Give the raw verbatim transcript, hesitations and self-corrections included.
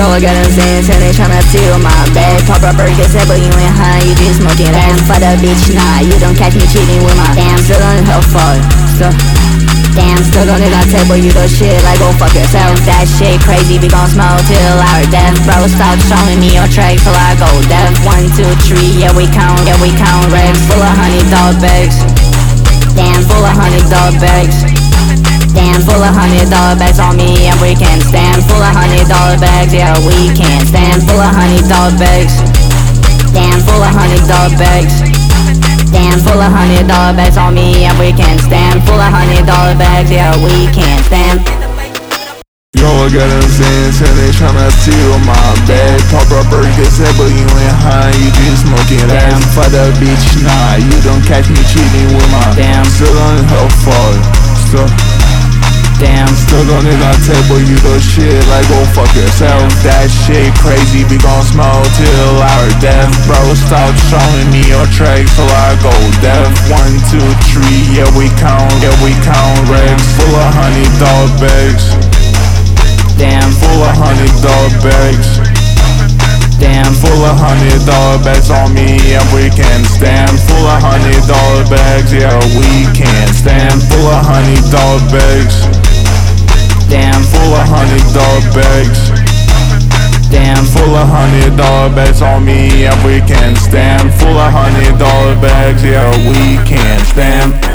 Girl, I got them saying, so they tryna steal my bag. Pop up burger, said, but you ain't high, you just smoking ass. For the bitch, nah, you don't catch me cheating with my damn. Still on her fault, still damn, still on it on table, you do shit like go fuck yourself. That shit crazy, we gon' smoke till our death. Bro, stop showing me your tracks till I go deaf. One, two, three, yeah we count, yeah we count racks. Full of honey dog bags, damn, full of honey dog bags. Damn, full of honey dollar bags on me and we can't stand. Full of honey dollar bags, yeah we can't stand. Full of honey dollar bags, damn, full of honey dollar bags. Damn, full of honey dollar bags on me and we can't stand. Full of honey dollar bags, yeah we can't stand. Yo, I got them saying, say they tryna steal my bag. Pop up burger, said, but you ain't high, you just smoking ass. For the bitch, nah, you don't catch me cheating with my damn. Still on her fault, still damn, still on it on table, you do shit like go fuck yourself. That shit crazy, we gon' smoke till our death. Bro, stop showing me your tracks till I go deaf. One, two, three, yeah we count, yeah we count racks. Full of honey dog bags, damn, full of honey dog bags. Damn, full of honey dollar bags on me and we can't stand. Full of honey dollar bags, yeah we can't stand. Full of honey dollar bags, damn, full of honey dollar bags. Damn, full of honey dollar bags on me and we can't stand. Full of honey dollar bags, yeah we can't stand.